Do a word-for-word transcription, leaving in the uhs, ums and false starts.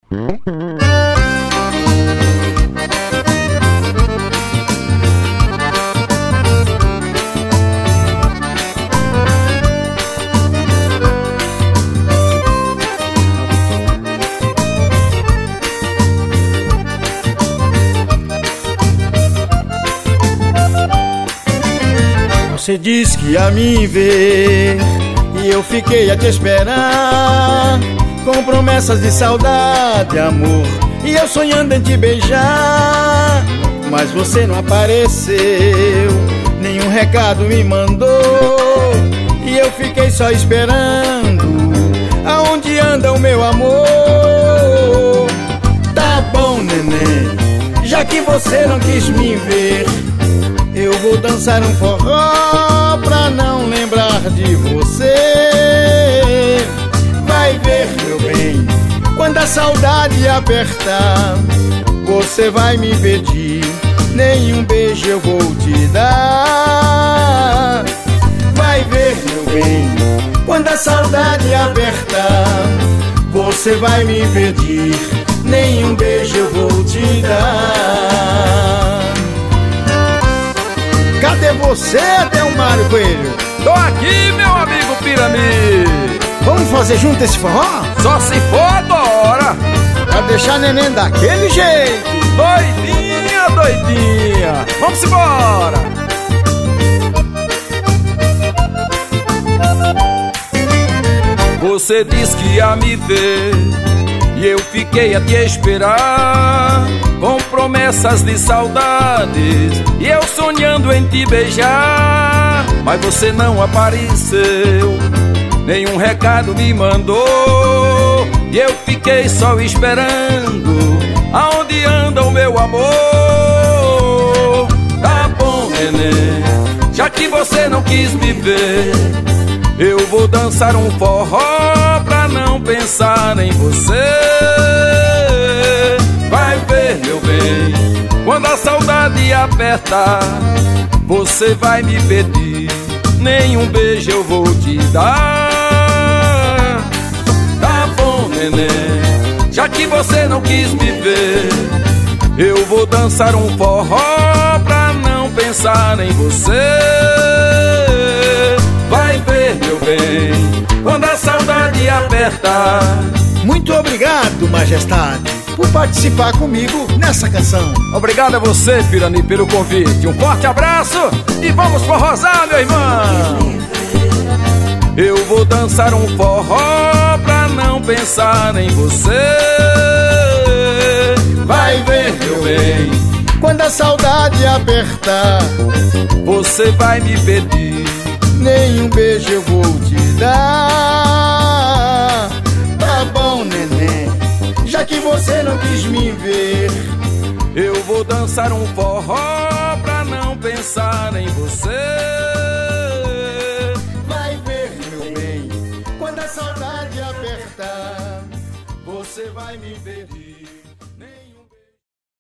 Você disse que ia me ver e eu fiquei a te esperar, com promessas de saudade, amor, e eu sonhando em te beijar. Mas você não apareceu, nenhum recado me mandou, e eu fiquei só esperando. Aonde anda o meu amor? Tá bom, neném, já que você não quis me ver, eu vou dançar um forró pra não lembrar de você. Vai ver, meu bem, quando a saudade apertar, você vai me pedir, nenhum beijo eu vou te dar. Vai ver, meu bem, quando a saudade apertar, você vai me pedir, nenhum beijo eu vou te dar. Cadê você, Delmário Coelho? Tô aqui, meu amigo Pirani. Vamos fazer junto esse forró? Só se for agora. Pra deixar neném daquele jeito. Doidinha, doidinha. Vamos embora. Você disse que ia me ver e eu fiquei a te esperar, com promessas de saudades, e eu sonhando em te beijar. Mas você não apareceu, nenhum recado me mandou, e eu fiquei só esperando. Aonde anda o meu amor? Tá bom, neném, já que você não quis me ver, eu vou dançar um forró pra não pensar em você. Vai ver, meu bem, quando a saudade apertar, você vai me pedir, nenhum beijo eu vou te dar. Tá bom, neném, já que você não quis me ver, eu vou dançar um forró pra não pensar em você. Vai ver, meu bem, quando a saudade apertar. Muito obrigado, majestade, por participar comigo nessa canção. Obrigado a você, Pirani, pelo convite. Um forte abraço e vamos forrosar, meu irmão. Eu vou dançar um forró pra não pensar em você. Vai ver, meu bem, quando a saudade apertar, você vai me pedir, nenhum beijo eu vou te dar. Tá bom, neném, já que você não quis me ver, eu vou dançar um forró pra não pensar em você. Vai ver, meu bem, quando a saudade apertar, você vai me pedir.